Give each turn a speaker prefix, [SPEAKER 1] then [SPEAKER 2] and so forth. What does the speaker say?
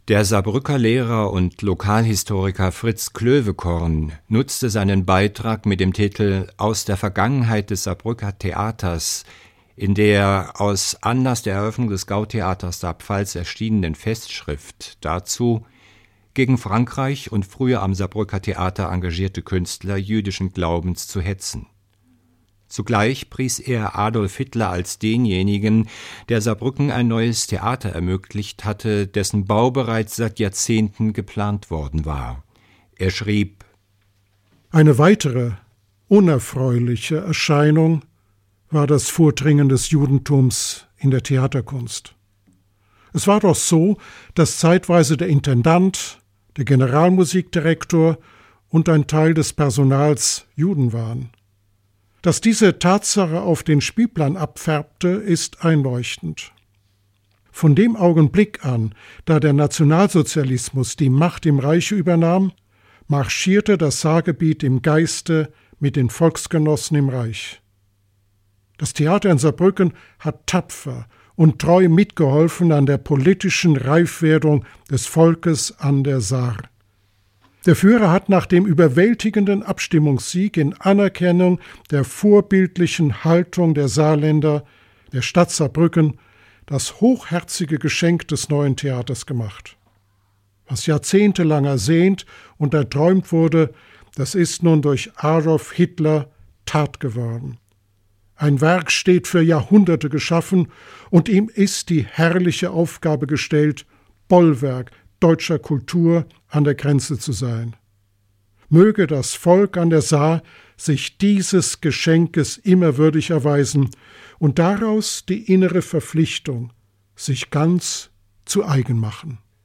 [SPEAKER 1] Der Saarbrücker Lehrer und Lokalhistoriker Fritz Klövekorn nutzte seinen Beitrag mit dem Titel »Aus der Vergangenheit des Saarbrücker Theaters« in der aus Anlass der Eröffnung des Gautheaters Saarpfalz erschienenen Festschrift dazu, gegen Frankreich und früher am Saarbrücker Theater engagierte Künstler jüdischen Glaubens zu hetzen. Zugleich pries er Adolf Hitler als denjenigen, der Saarbrücken ein neues Theater ermöglicht hatte, dessen Bau bereits seit Jahrzehnten geplant worden war. Er schrieb:
[SPEAKER 2] Eine weitere, unerfreuliche Erscheinung war das Vordringen des Judentums in der Theaterkunst. Es war doch so, dass zeitweise der Intendant, der Generalmusikdirektor und ein Teil des Personals Juden waren. Dass diese Tatsache auf den Spielplan abfärbte, ist einleuchtend. Von dem Augenblick an, da der Nationalsozialismus die Macht im Reiche übernahm, marschierte das Saargebiet im Geiste mit den Volksgenossen im Reich. Das Theater in Saarbrücken hat tapfer und treu mitgeholfen an der politischen Reifwerdung des Volkes an der Saar. Der Führer hat nach dem überwältigenden Abstimmungssieg in Anerkennung der vorbildlichen Haltung der Saarländer, der Stadt Saarbrücken, das hochherzige Geschenk des neuen Theaters gemacht. Was jahrzehntelang ersehnt und erträumt wurde, das ist nun durch Adolf Hitler Tat geworden. Ein Werk steht für Jahrhunderte geschaffen und ihm ist die herrliche Aufgabe gestellt, Bollwerk deutscher Kultur an der Grenze zu sein. Möge das Volk an der Saar sich dieses Geschenkes immer würdig erweisen und daraus die innere Verpflichtung sich ganz zu eigen machen.